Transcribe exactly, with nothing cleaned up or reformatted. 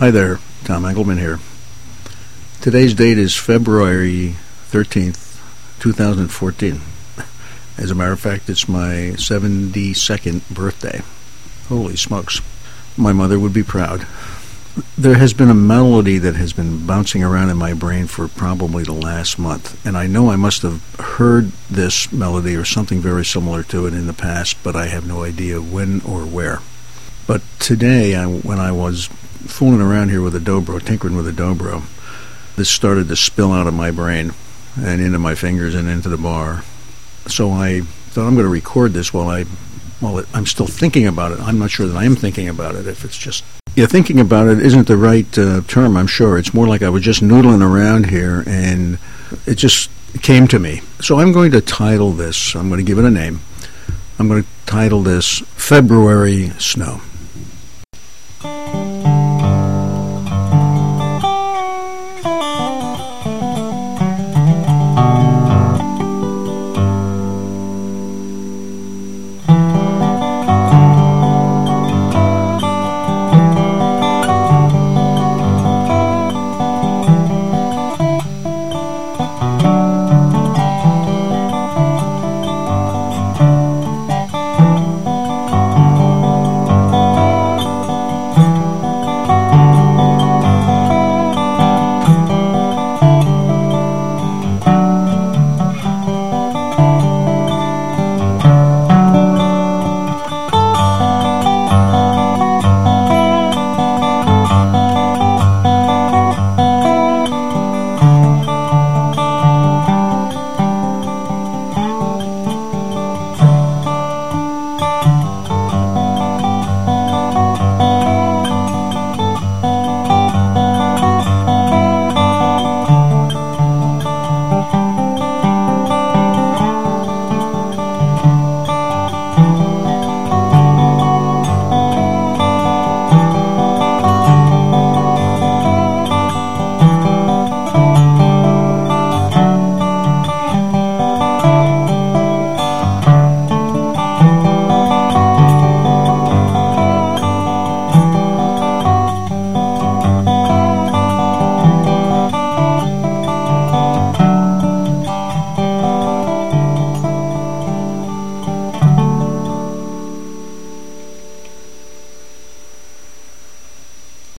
Hi there, Tom Engelman here. Today's date is February thirteenth, twenty fourteen. As a matter of fact, it's my seventy-second birthday. Holy smokes. My mother would be proud. There has been a melody that has been bouncing around in my brain for probably the last month, and I know I must have heard this melody or something very similar to it in the past, but I have no idea when or where. But today, I, when I was fooling around here with a dobro, tinkering with a dobro, this started to spill out of my brain and into my fingers and into the bar. So I thought I'm going to record this while I, while it, I'm still thinking about it. I'm not sure that I am thinking about it. If it's just yeah, thinking about it isn't the right uh, term. I'm sure it's more like I was just noodling around here and it just came to me. So I'm going to title this. I'm going to give it a name. I'm going to title this February Snow.